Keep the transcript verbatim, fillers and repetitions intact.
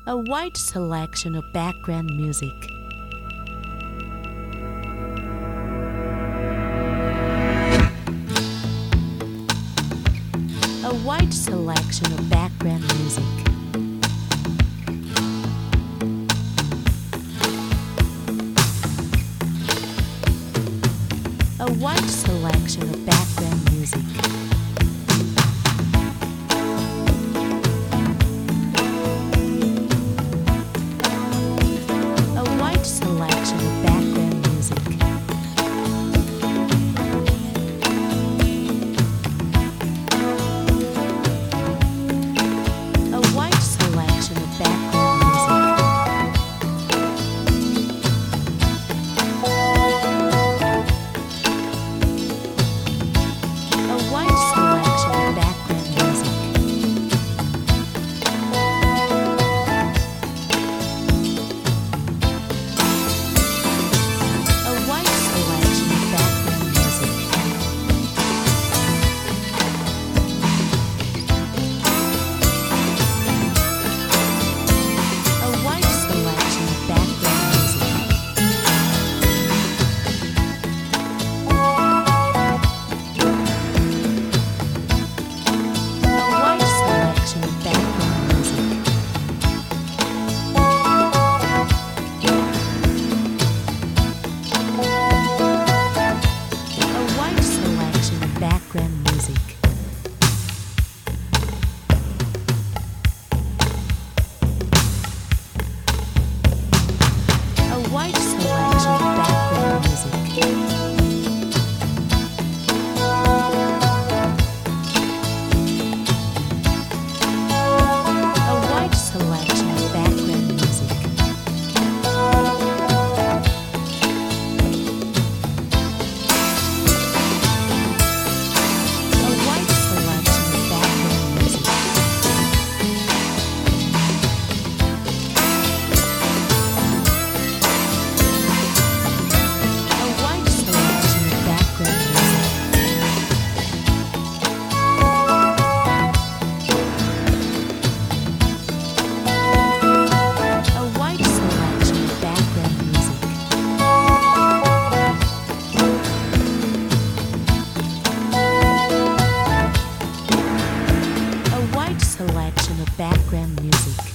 A wide selection of background music. A wide selection of background music. A wide selection of background music. A wide selection of background music. A wide selection of background selection of background music.